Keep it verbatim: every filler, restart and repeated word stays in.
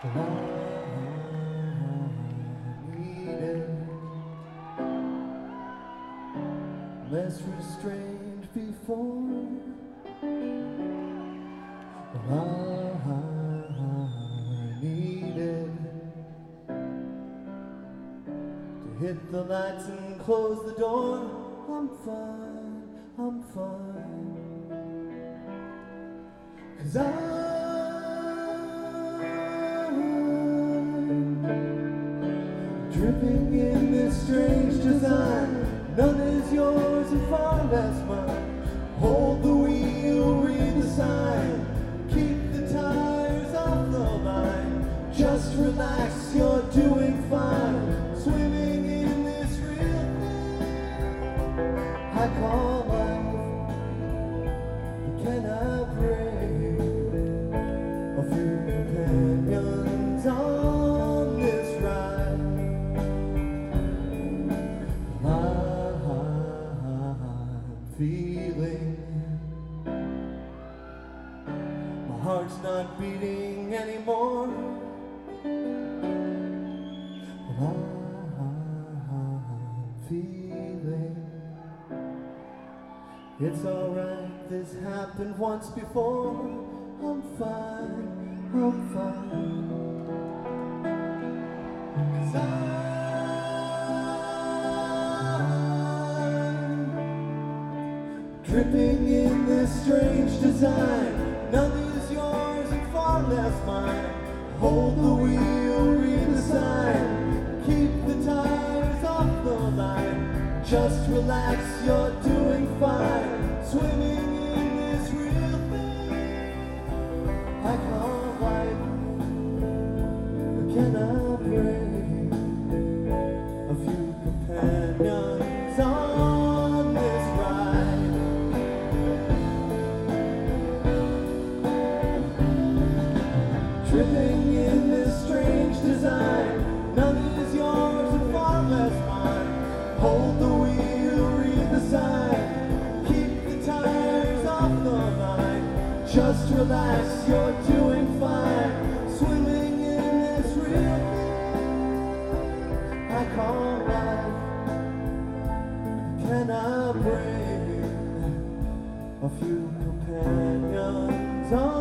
I needed less restrained before. I needed to hit the lights and close the door. I'm fine, I'm fine, 'cause I dripping in this strange design. None is yours and far less mine. Hold the wheel, read the sign. Keep the tires off the line. Just relax, you're doing fine. Swimming in this real thing I call life. Can I bring a few companions on this ride? Feeling my heart's not beating anymore. I'm feeling it's alright, this happened once before. I'm fine, I'm fine, 'cause I dripping in this strange design. None is yours and far less mine. Hold the wheel, read the sign. Keep the tires off the line. Just relax, you're doing fine. Swimming in this real thing I call life. Can I bring a few companions on this ride? Dripping in this strange design. None is yours and far less mine. Hold the wheel, read the sign. Keep the tires off the line. Just relax, you're doing fine. Swimming in this real thing I call life. Can I bring a few companions on